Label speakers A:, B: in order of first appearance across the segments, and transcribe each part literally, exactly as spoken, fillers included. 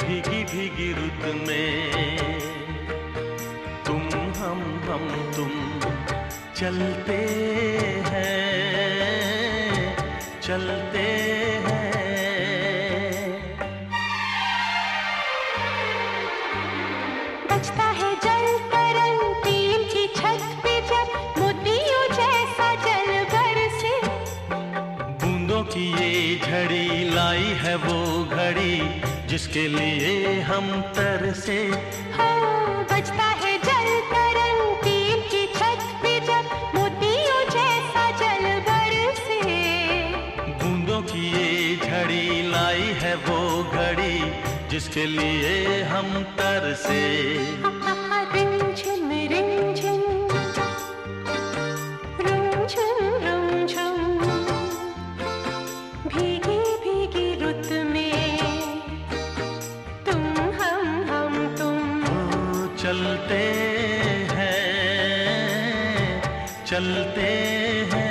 A: भीगी भीगी रुत में तुम हम हम तुम चलते हैं चलते हैं।
B: बजता है जल तरंग टीम की छत पे जब मोतियों जैसा जल बरसे।
A: बूंदों की ये झड़ी लाई है वो घड़ी जिसके लिए हम तरसे।
B: हाँ, बजता है जल तरंग टीम की छत पे जब मोतियों जैसा जल बरसे।
A: बूंदों की ये झड़ी लाई है वो घड़ी जिसके लिए हम तरसे।
B: रिमझिम रिमझिम रुमझुम रुमझुम भीगी भीगी रुत में तुम हम हम तुम
A: चलते हैं चलते हैं।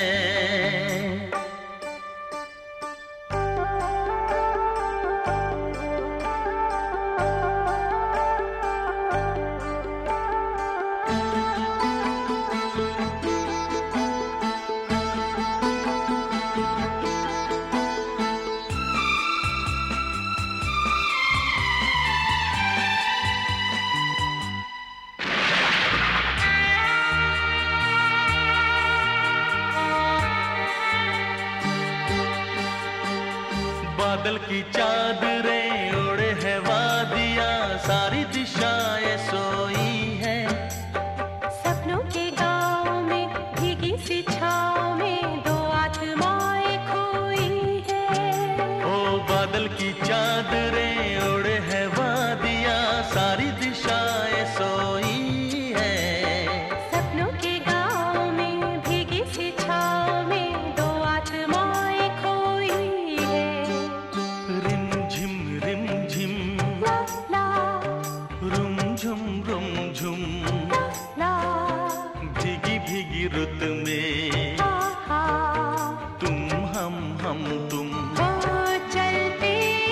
A: बादल की चादरें ओढ़े है वादियां सारी दिशाएं सोई हैं।
B: सपनों के गाँव में भीगी सी छाँव में दो आत्माएं खोई है।
A: ओ बादल की चादरें ओढ़े है वादियां सारी दिशाएं सोई हैं।
B: सपनों के गाँव में भीगी सी छाँव में दो आत्माएं खोई है।
A: रिमझिम रिमझिम
B: ला ला
A: रुमझुम रुमझुम
B: ला
A: भीगी भीगी रुत में
B: हा हा
A: तुम हम हम तुम
B: वो चलते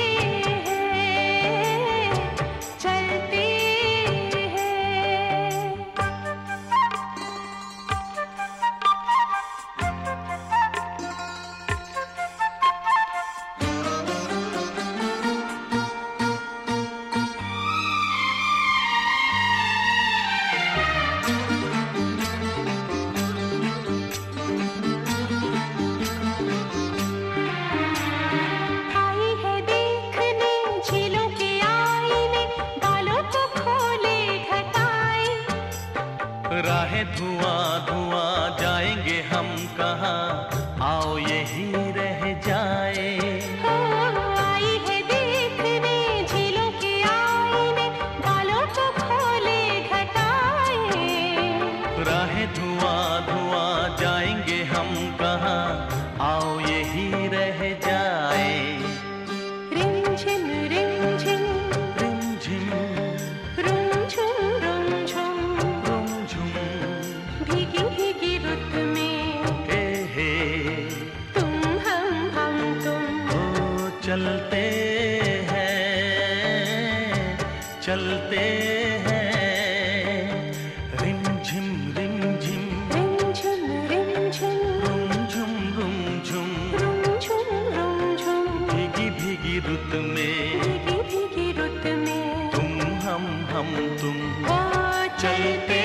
B: हैं चलते आई है देखने झीलों के आईने बालों को खोले घटाए।
A: राहें धुआं धुआं जाएंगे हम कहाँ आओ यही रह जाए।
B: हो आई है देखने झीलों के आईने बालों को खोले घटाए।
A: राहें धुआं धुआं जाएंगे हम कहाँ आओ यही रह जाए।
B: रिमझिम रिमझिम
A: रिमझिम
B: रुमझुम रुमझुम
A: रुमझुम
B: भीगी भीगी रुत में
A: हे हे
B: तुम हम हम तुम
A: ओ चलते हैं चलते हैं। रिमझिम रिमझिम
B: रिमझिम रिमझिम
A: रुमझुम रुमझुम
B: रुमझुम रुमझुम
A: भीगी भीगी रुत में
B: भीगी भीगी रुत में
A: तुम हम हम तुम
B: वो
A: चलते